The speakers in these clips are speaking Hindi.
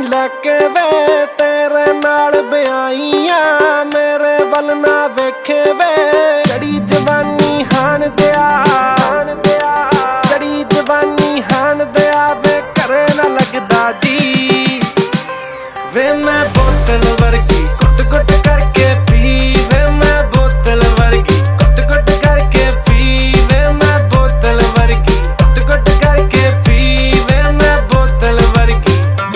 लैके वे तेरे नाल ब्याईया मेरे वल ना वेखे वे चढ़ी जवानी हान दिया चढ़ी जवानी हान दिया वे करे ना लगदा जी वे मैं बोतल वर्गी घुट घुट करके पी वे मैं बोतल वर्गी घुट घुट करके पी वे मैं बोतल वर्गी घुट घुट करके पी वे मैं बोतल वर्गी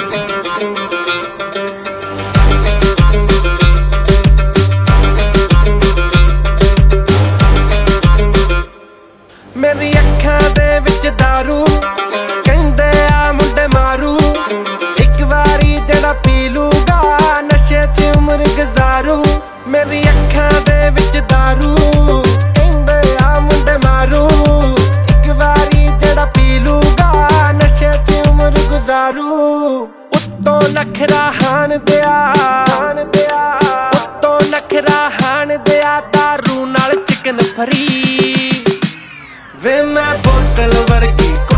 मेरी अखां दे विच दारू कहंदे आ मुंडे मारू एक वारी जड़ा पी लूगा नशे च उम्र गुजारू मेरी अखां दे विच दारू कहंदे आ मुंडे मारू एक वारी जड़ा पी लूगा नशे च उम्र गुजारू उत्तों नखरा हान दिया उत्तों नखरा हान दिया दारू नाल चिकन फ्री वे मैं बोतल वर्गी